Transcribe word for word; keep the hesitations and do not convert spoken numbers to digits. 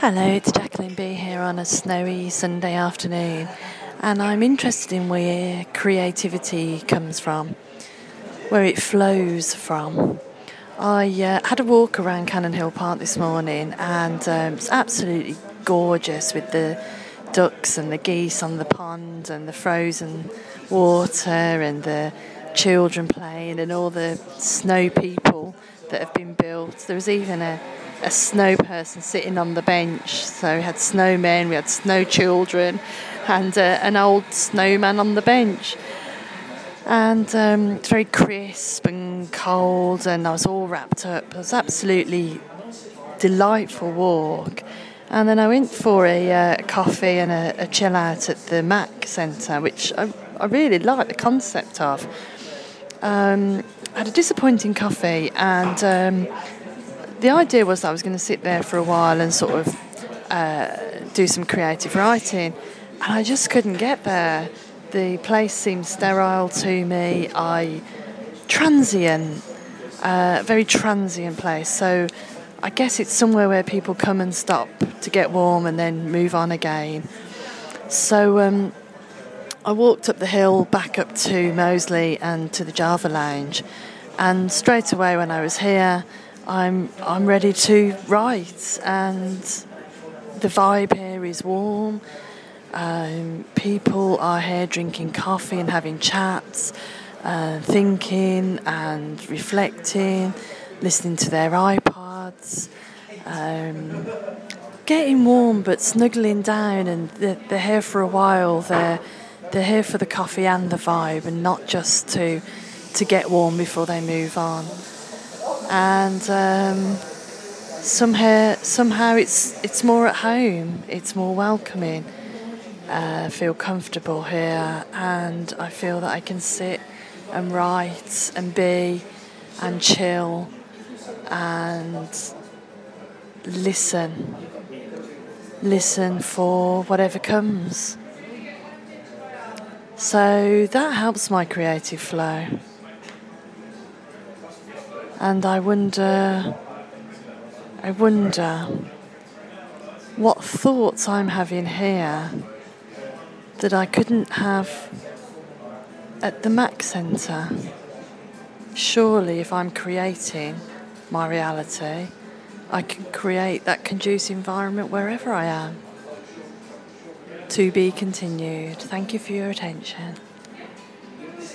Hello, it's Jacqueline B here on a snowy Sunday afternoon, and I'm interested in where creativity comes from, where it flows from. I uh, had a walk around Cannon Hill Park this morning, and um, it's absolutely gorgeous with the ducks and the geese on the pond and the frozen water and the children playing and all the snow people that have been built. There was even a a snow person sitting on the bench. So we had snowmen, we had snow children, and uh, an old snowman on the bench. And um, it's very crisp and cold, and I was all wrapped up. It was absolutely delightful walk. And then I went for a uh, coffee and a, a chill out at the Mac Centre, which I, I really like the concept of. Um, I had a disappointing coffee, and um, the idea was that I was going to sit there for a while and sort of uh, do some creative writing, and I just couldn't get there. The place seemed sterile to me. I transient, uh, very transient place. So I guess it's somewhere where people come and stop to get warm and then move on again. So um, I walked up the hill back up to Moseley and to the Java Lounge, and straight away when I was here, I'm I'm ready to write, and the vibe here is warm. Um, people are here drinking coffee and having chats, uh, thinking and reflecting, listening to their iPods, um, getting warm but snuggling down, and they're, they're here for a while. They're they're here for the coffee and the vibe, and not just to to get warm before they move on. And um, somehow, somehow it's it's more at home. It's more welcoming. Uh, I feel comfortable here, and I feel that I can sit and write and be and chill and listen. Listen for whatever comes. So that helps my creative flow. And I wonder, I wonder what thoughts I'm having here that I couldn't have at the Mac Centre. Surely if I'm creating my reality, I can create that conducive environment wherever I am. To be continued. Thank you for your attention.